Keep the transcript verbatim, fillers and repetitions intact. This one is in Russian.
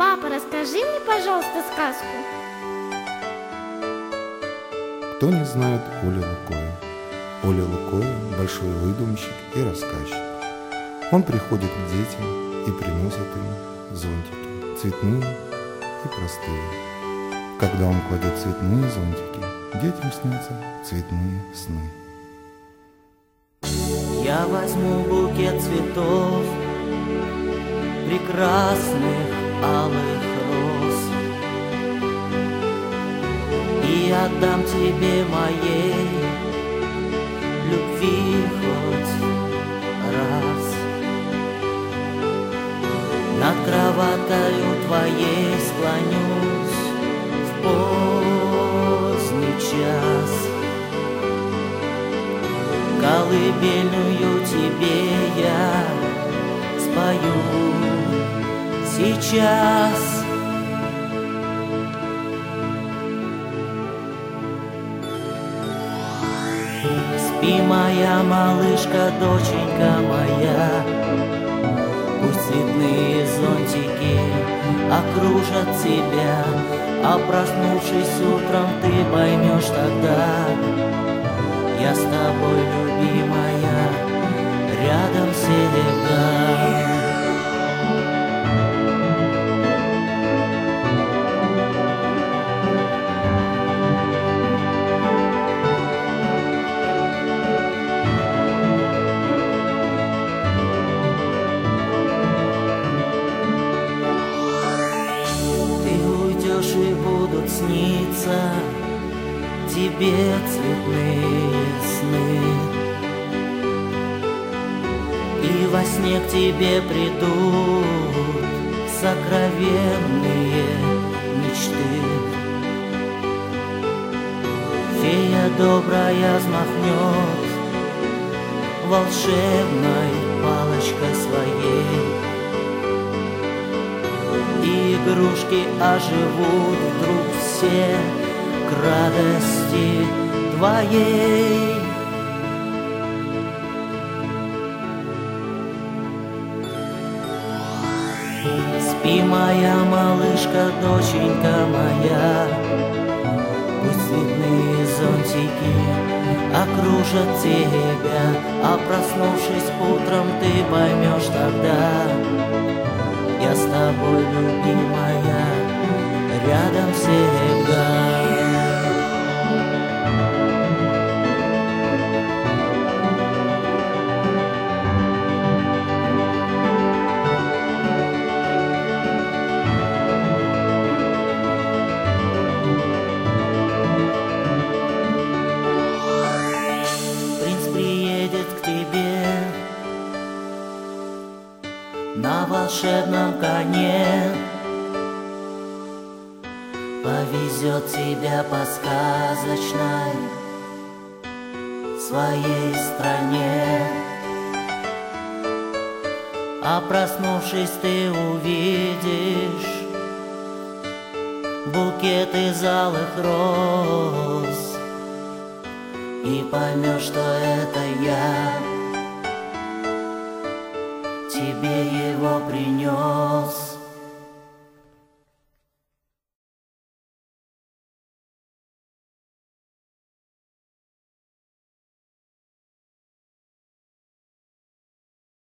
Папа, расскажи мне, пожалуйста, сказку. Кто не знает Оли Лукоя? Оля Лукоя – большой выдумщик и рассказчик. Он приходит к детям и приносит им зонтики, цветные и простые. Когда он кладет цветные зонтики, детям снятся цветные сны. Я возьму букет цветов, прекрасных алых роз, и отдам тебе моей любви хоть раз. Над кроваткою твоей склонюсь в поздний час, колыбельную тебе я спою сейчас. Спи, моя малышка, доченька моя, пусть цветные зонтики окружат тебя, а проснувшись утром ты поймешь тогда, я с тобой, любимая, рядом всегда. И будут сниться тебе цветные сны, и во сне к тебе придут сокровенные мечты. Фея добрая взмахнет волшебной палочкой своей, и игрушки оживут вдруг все к радости твоей. Спи, моя малышка, доченька моя, пусть цветные зонтики окружат тебя, а проснувшись утром ты поймешь тогда, я с тобой, любимая, рядом всегда. Принц приедет к тебе на волшебном коне, повезет тебя по сказочной своей стране, а проснувшись ты увидишь букет из алых роз, и поймешь, что это я тебе его принес.